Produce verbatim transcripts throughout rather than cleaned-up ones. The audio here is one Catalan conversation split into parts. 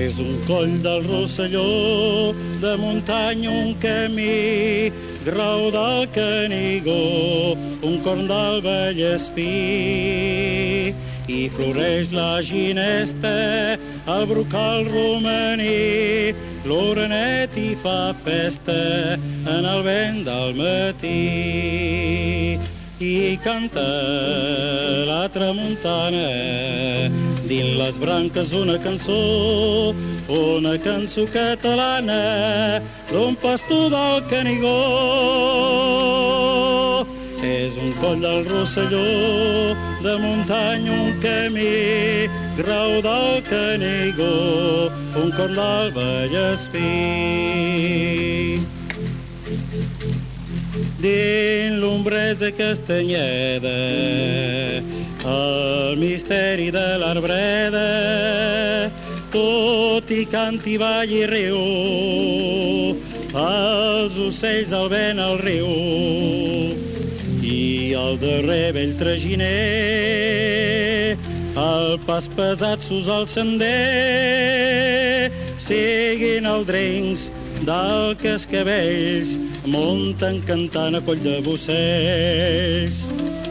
És un coll del Rosselló, de muntanya un camí, Grau del Canigó, un corn del Vallespí. I floreix la ginesta, el brocal romaní, l'orenet hi fa festa en el vent del matí. I canta la tramuntana dins les branques una cançó, una cançó catalana d'un pastor del Canigó. És un coll del Rosselló, de muntanya un camí, Grau del Canigó, un corn del Vallespí. Dins l'ombresa castanyeda, el misteri de l'arbreda, tot i cant i ball i riu, els ocells al vent al riu, i el darrer vell traginer, el pas pesat sus al sender, siguin els drincs del cascavells, munten cantant a coll de bocells.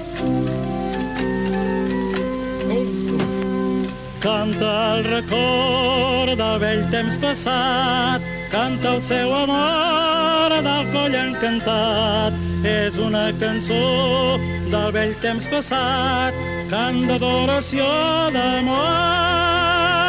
Canta el record del vell temps passat, canta el seu amor del coll encantat. És una cançó del vell temps passat, cant d'adoració d'amor.